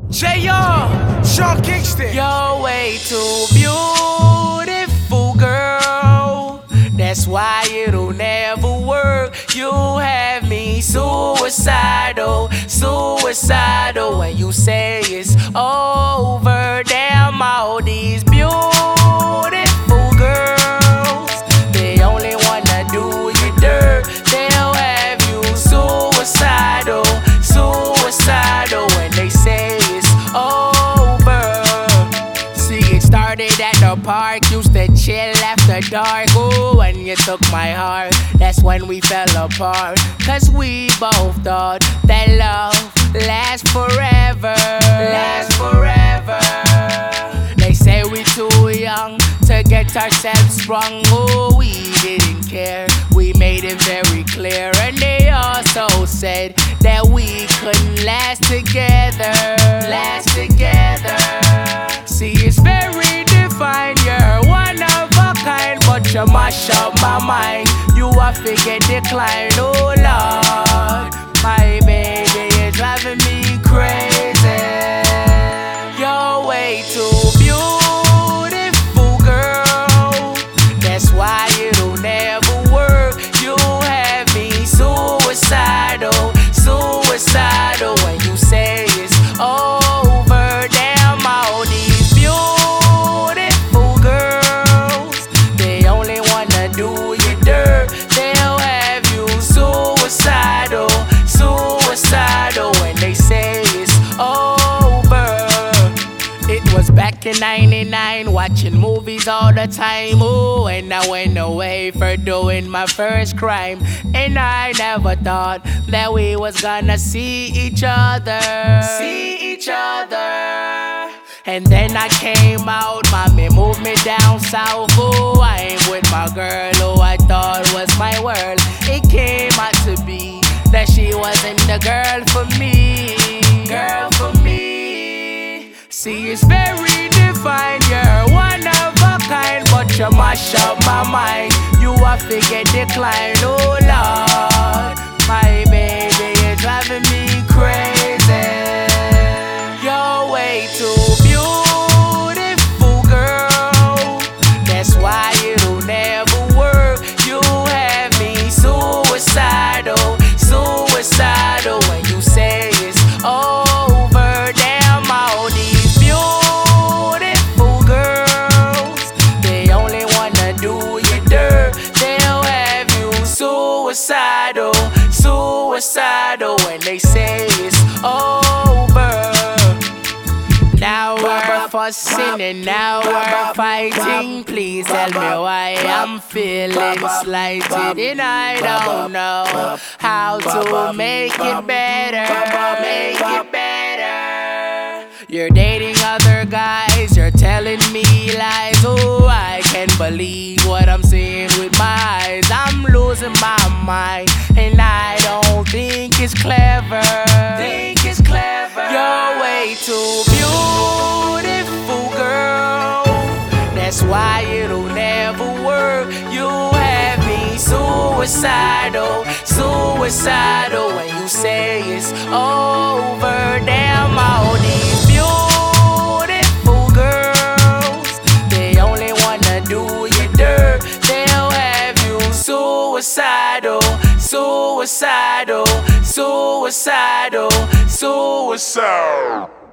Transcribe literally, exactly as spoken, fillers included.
J R, Sean Kingston. You're way too beautiful, girl. That's why it'll never work. You have me suicidal, suicidal. When you say it's over, damn all these beautiful girls, they only wanna do you dirt. They'll have you suicidal, suicidal. When they say it's over. See, it started at the park, used to chill after dark. Ooh, when you took my heart, that's when we fell apart. Cause we both thought that love lasts forever, lasts forever. They say we too young to get ourselves sprung. Oh, we didn't care, we made it very clear. And they also said that we couldn't last together, last together. See, it's very defined, you're one of a kind, but you mash up my mind. You a figure decline, oh Lord. My baby, you're driving me crazy. You're way too beautiful, girl. That's why it'll never work. You have me suicidal, suicidal. When you say it's over, damn all these beautiful girls, they only wanna do you dirt. They'll have you suicidal, suicidal. When they say it's over. It was back in ninety-nine, watching movies all the time. Ooh, and I went away for doing my first crime. And I never thought that we was gonna see each other, see each other. And then I came out, mommy moved me down south. Oh, I'm with my girl who I thought was my world. It came out to be that she wasn't the girl for me, girl for me. See, it's very defined, you're one of a kind, but you mash up my mind. You a figure decline, oh Lord. My baby, you're driving me crazy. You're way too beautiful, girl. That's why it'll never work. You have me suicidal, suicidal. When you say it's over, damn all these beautiful girls, they only wanna do you dirt. They'll have you suicidal, suicidal. When they say it's over. Now we're fussing and now we're fighting. Please tell me why I'm feeling slighted, and I don't know how to make it better, make it better. You're dating other guys, you're telling me lies. Oh, I can't believe what I'm seeing with my eyes. I'm losing my mind, and I don't think it's clever. Think it's clever. You're way too beautiful, girl. That's why it'll never work. You have me suicidal, suicidal. When you say it's over, damn all these beautiful girls, they only wanna do you dirt. They'll have you suicidal, suicidal, suicidal, suicidal.